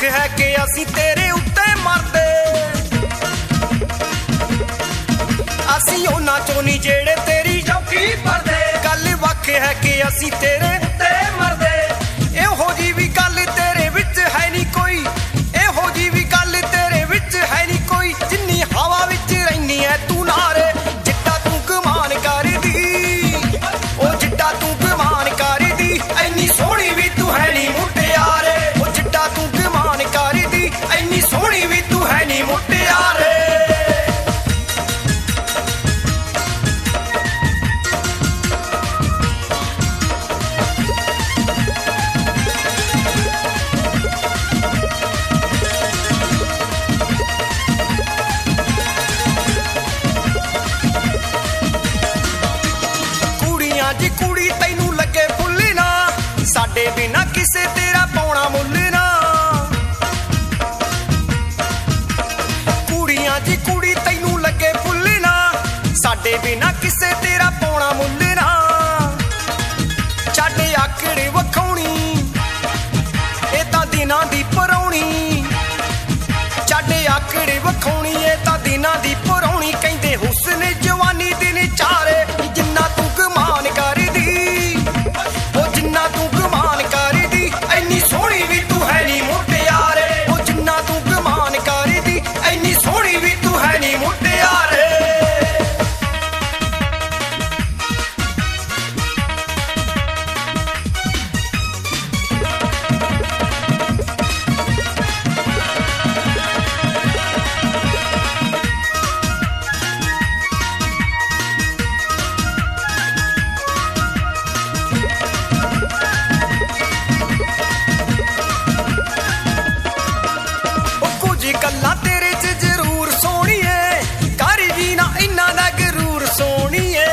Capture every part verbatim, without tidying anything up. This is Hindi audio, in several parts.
है कि असी तेरे उत्ते मरदे, असी उन्हां चों नी जेड़े तेरी चौकी भरदे। गल वख है कि असी तेरे उत्ते मरदे, इहो जी भी गल तेरे विच है नी कोई, इहो जी भी गल तेरे विच है नी कोई। जिन्नी हवा विच रैनी है तू नारे, जिड्डा तू कमान करदी, ओ जिड्डा तू कमान करदी, ऐनी सोहनी भी तू है नी मुटियारे। ओ जिड्डा तू कमान करदी, ऐनी सोहनी भी तू है नी मुटियारे। जी कुड़ी तैनू लगे फुल ना, साडे बिना किसे तेरा पाउणा मुल ना। कुड़ियां जी कुड़ी तैनू लगे फुल ना, साडे बिना किसे तेरा पाउणा मुल ना। छड्ड आकड़ वखाउणी ए तां दिनां दी परौणी, छड्ड आकड़ वखाउणी ए तां दिनां दी परौणी। कहंदे हुस्न जवानी दिन चारे, जिन्ना तू कमान करदी, ओ जिन्ना तू कमान करदी, ऐनी सोहनी भी तू है नी मुटियारे। ओ जिन्ना तू कमान करदी, ऐनी सोहनी भी तू है नी मुटियारे। गल्लां तेरे च जरूर सोहणीए, कर जी ना इन्ना दा गरूर सोहणीए।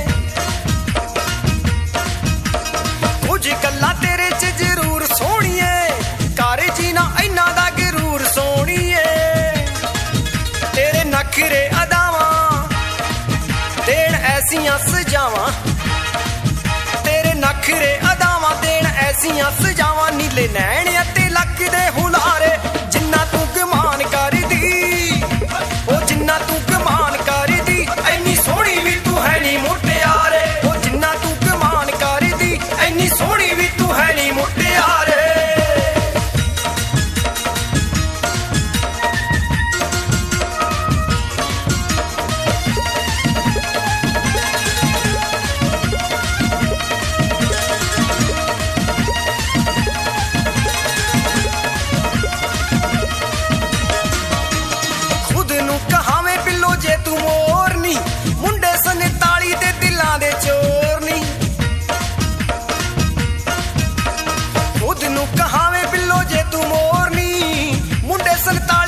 कुछ गल्लां तेरे च जरूर सोहणीए, कर जी ना इन्ना दा गरूर सोहणीए। तेरे नखरे अदावां देण ऐसियां सजावां, तेरे नखरे अदावां देण ऐसियां सजावां। नीले नैण अते लक दे हुलारे, जिन्ना तू कमान करदी, ओ जिन्ना तू कमान करदी, ऐनी सोहनी भी तू है नी मुटियारे। ओ जिन्ना तू कमान करदी, ऐनी सोहनी भी तू है नी मुटियारे। कहावे बिल्लो जे तू मोरनी, मुंडे सनताली दे दिलां दे चोरनी। खुद नू कहावे बिल्लो जे तू मोरनी, मुंडे सनताली